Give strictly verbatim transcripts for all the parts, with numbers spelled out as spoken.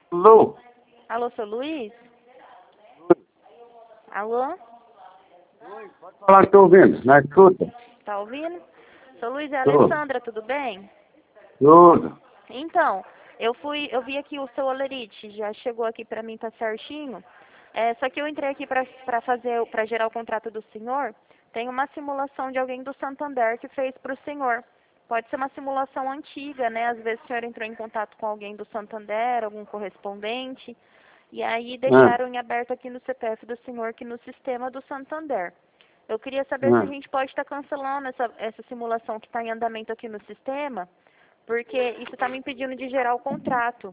Alô? Alô, seu Luiz? Alô? Falar que estou ouvindo, na escuta. Tá ouvindo? Seu Luiz, é a Tô. Alessandra, tudo bem? Tudo. Então, eu fui, eu vi aqui o seu Olerite, já chegou aqui pra mim, tá certinho. É, só que eu entrei aqui pra, pra fazer, pra gerar o contrato do senhor. Tem uma simulação de alguém do Santander que fez pro senhor. Pode ser uma simulação antiga, né? Às vezes o senhor entrou em contato com alguém do Santander, algum correspondente. E aí Ah, deixaram em aberto aqui no C P F do senhor, que no sistema do Santander. Eu queria saber se a ah. gente pode estar cancelando essa, essa simulação que está em andamento aqui no sistema, porque isso está me impedindo de gerar o contrato.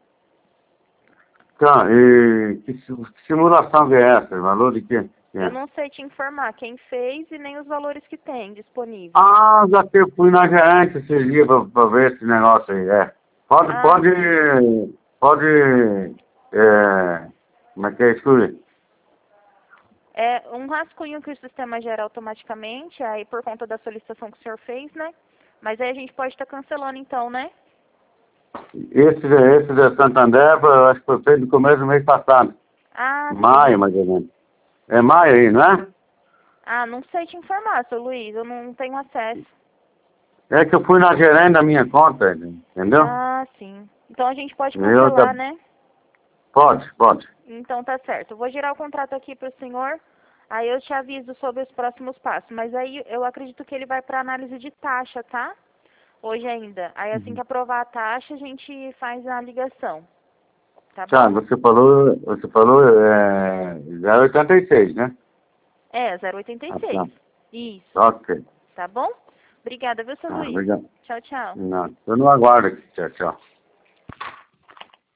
Tá, e que si- que simulação que é essa? Valor de quê? Que Eu é? não sei te informar quem fez e nem os valores que tem disponíveis. Ah, já que eu fui na gerente esse dia para ver esse negócio aí, é. Pode, Ah, pode, pode, é, como é que é isso? é um rascunho que o sistema gera automaticamente, aí por conta da solicitação que o senhor fez, né? Mas aí a gente pode estar cancelando então, né? Esse, esse de Santander, eu acho que foi feito no começo do mês passado. Ah, Maio, sim. mais ou menos. É maio aí, não é? Ah, não sei te informar, seu Luiz, eu não tenho acesso. É que eu fui na gerente da minha conta, entendeu? Ah, sim. Então a gente pode Eu, tá- cancelar, né? pode, pode. Então tá certo. Eu vou gerar o contrato aqui para o senhor, aí eu te aviso sobre os próximos passos. Mas aí eu acredito que ele vai para análise de taxa, tá? Hoje ainda. Aí assim que aprovar a taxa, a gente faz a ligação. Tá Tá, bom? você falou, você falou é, zero oitenta e seis, né? É, zero oitenta e Ah, seis. tá. Isso. Ok. Tá bom? Obrigada, viu, seu Ah, Luiz? obrigado. Tchau, tchau. Não, eu não aguardo aqui. Tchau, tchau.